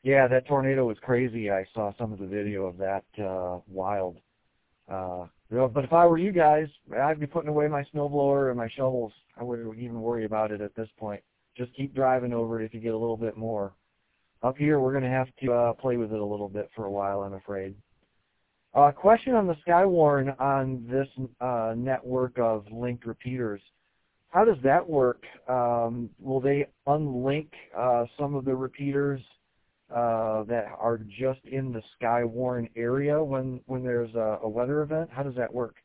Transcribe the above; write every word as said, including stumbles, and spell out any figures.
Yeah, that tornado was crazy. I saw some of the video of that. Uh, wild. Uh, you know, but if I were you guys, I'd be putting away my snowblower and my shovels. I wouldn't even worry about it at this point. Just keep driving over it if you get a little bit more. Up here, we're going to have to uh, play with it a little bit for a while, I'm afraid. Uh, question on the Skywarn on this uh, network of linked repeaters. How does that work? Um, will they unlink uh, some of the repeaters uh, that are just in the Skywarn area when, when there's a, a weather event? How does that work?